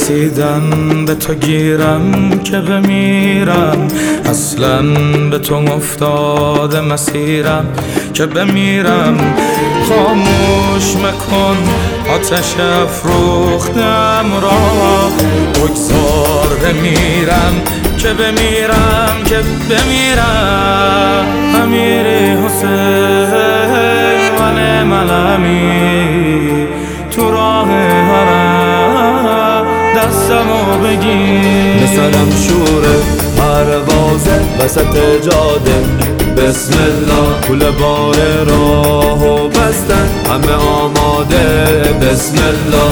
رسیدن به تو گیرم که بمیرم، اصلا به تو افتاده مسیرم که بمیرم. خاموش مکن آتش افروختم را، بگذار بمیرم که بمیرم که بمیرم. امیری حسین من امیر، تو راه حرم دستمو بگیر. مثلم شوره پروازه وسط جاده، بسم الله کل بار راهو بستن همه آماده. بسم الله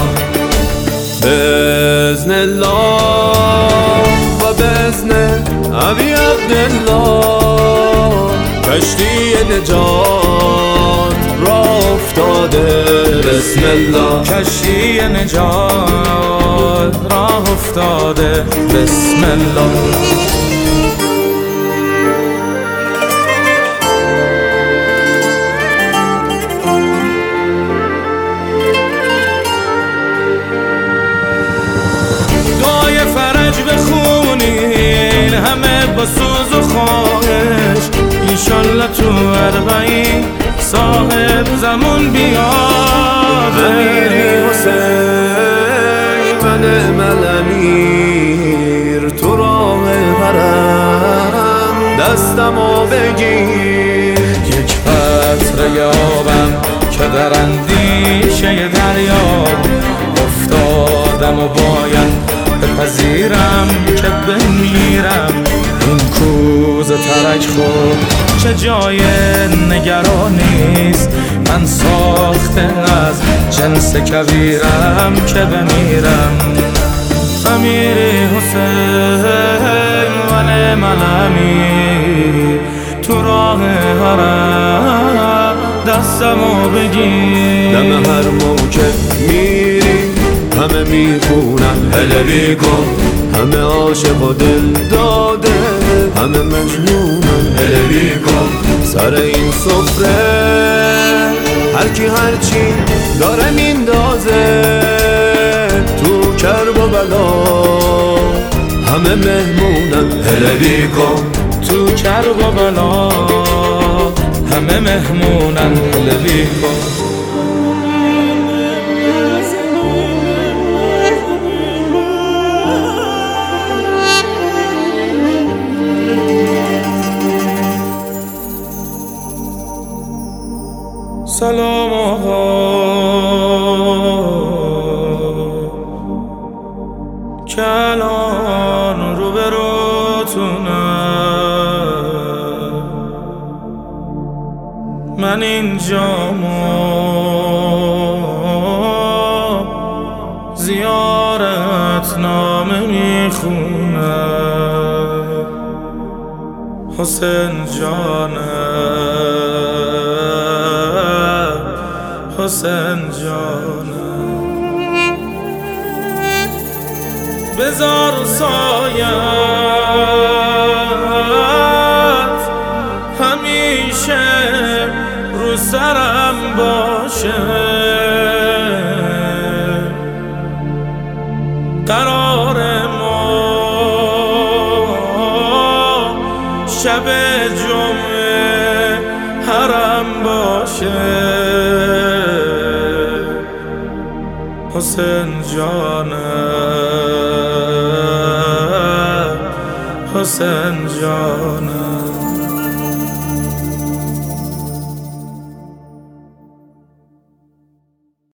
بإذن الله و بإذن ابی عبدالله، کشتی نجات راه افتاده. بسم الله کشتی نجات راه افتاده. بسم الله. دعای فرج بخونین همه با سوز و خواهش، انشالله تو 40 صاحب زمان بیاد. امیری حسین و نعم الامیر، تو راه حرم دستمو بگیر. یک قطره آبم که در اندیشه دریا افتادم و باید بپذیرم که بمیرم. این کوزه ترک خود چه جای نگرانیست، من ساخته از جنس کبیرم که بمیرم. امیری حسین و نعم الامیر، تو راه حرم دستمو بگیر. دم هر موکب میری همه میخونن هلوی کن، همه عاشق و دل داده همه مجنونن هلوی کن. سر این سفره هرکی هرچی داره میندازه، تو کرب و بلا همه مهمونن هلوی کن. تو کرب و بلا همه مهمونن هلوی کن. سلام آقا که الان روبروتونم، من اینجامو زیارت نامه میخونم. حسین جانم، حسین جانم، بذار سایت همیشه رو سرم باشه. قرار ما شب جمعه حرم باشه. حسین جانم، حسین جانم.